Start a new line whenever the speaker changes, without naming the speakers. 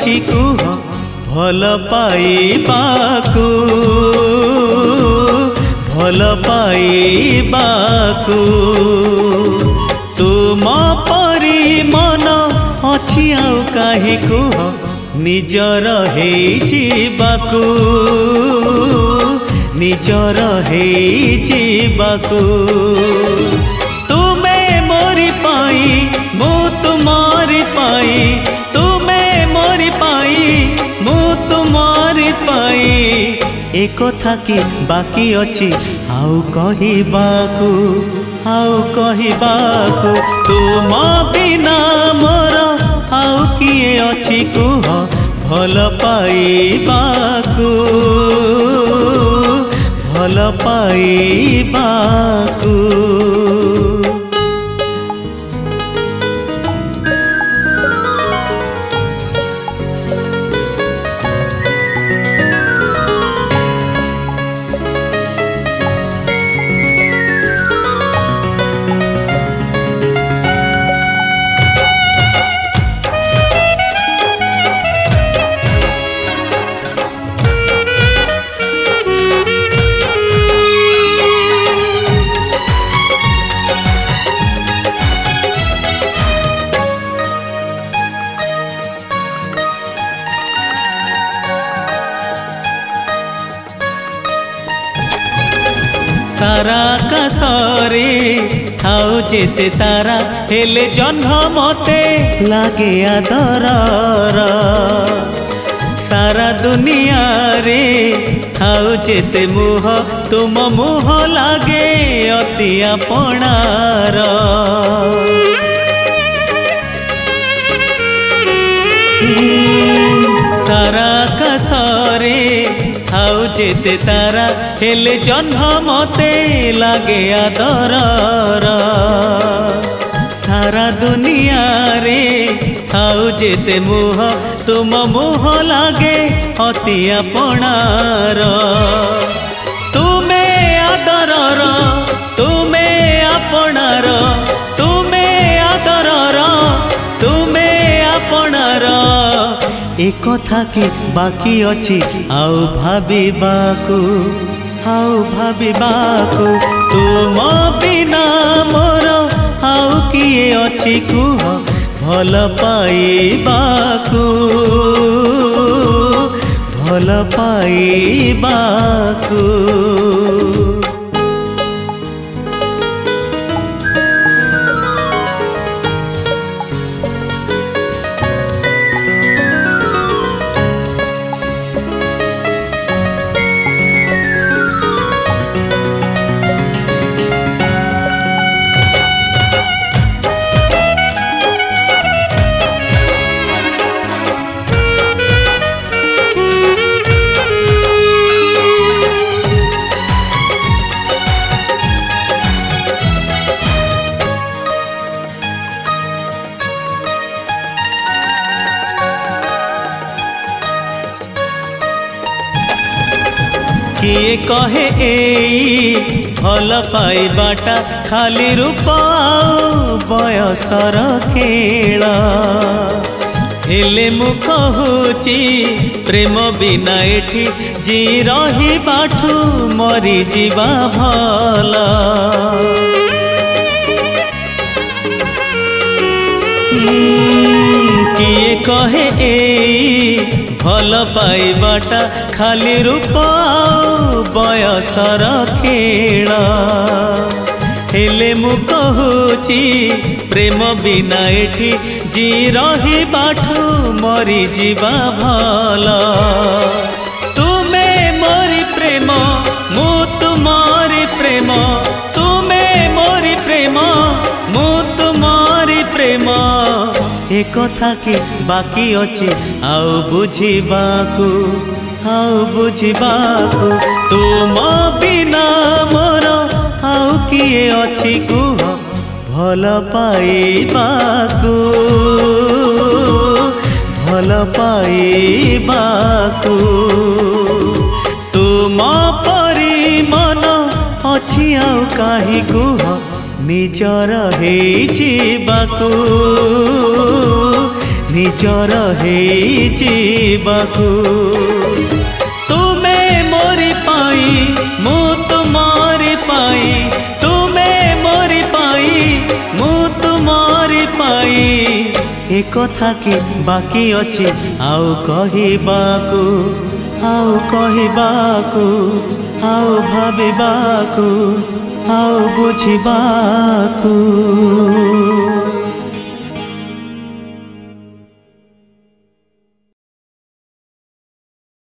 ଅଛି କୁହ ଭଲ ପାଇବାକୁ ଭଲ ପାଇବାକୁ ତୁମ ପରି ମନ ଅଛି ଆଉ କାହିଁ କୁହ ନିଜର ହେଇଯିବାକୁ ନିଜର ହେଇଯିବାକୁ ତୁମେ ମୋରି ପାଇଁ ମୁଁ ତୁମରି ପାଇଁ ତୁମେ ମୋରି ପାଇଁ ମୁଁ ତୁମରି ପାଇଁ ଏ କଥା କି ବାକି ଅଛି ଆଉ କହିବାକୁ ତୁମ ବିନା ମୋର ଆଉ କିଏ ଅଛି କୁହ ଭଲ ପାଇବାକୁ ଭଲ ପାଇବାକୁ सारा आकाशरे थाउ जेते तारा हेले जन्म मते लागे आदरर सारा दुनिया रे थाउ जेते मुह तुम मुह लागे अति आपणार सारा आकाशरे थाउ जेते तारा हेले जन्म मते लागे आदरर सारा दुनिया रे थाउ जेते मुह तुम मुह लागे अति आपणार तुमे आदरर तुमे आपणार तुमे आदरर तुमे आपणार ए कथा कि बाकी अछि आउ भाबिबाकू तुम बिना मोर आउ किए अछि कुह भल पाइबाकू भल पाइबाकू किए कहे एई भल पाइबाटा खाली रूप बयसर खेल हेले मु कहूची प्रेम बिना एठी जी रही बाठू मरी जीवा भल किए कहे एई भल पाइबाटा खाली रूप बयसर खेल हेले मु कहूची प्रेम बिना एठी जी रही बाठू मरी जीवा भल तुमे मोरी प्रेम मु तुमरी प्रेम तुमे मोरी प्रेम मु तुमरी प्रेम ए कथा कि बाकी अछि आउ बुझिबाकू तुम बिना मोर आउ किए अछि कुह भल पाइबाकू तुम परी मन अछि आउ काहि कुह निजर ହେଇଯିବାକୁ निजर हेबाकू तुमे मोरी पाई मु तुमारी पाई तुमे मोरी पाई मु तुमारी पाई ए कथा कि बाकी अछि आउ कहिबाकू आउ कहिबाकू आउ भाबिबाकू आउ बुझिबाकू।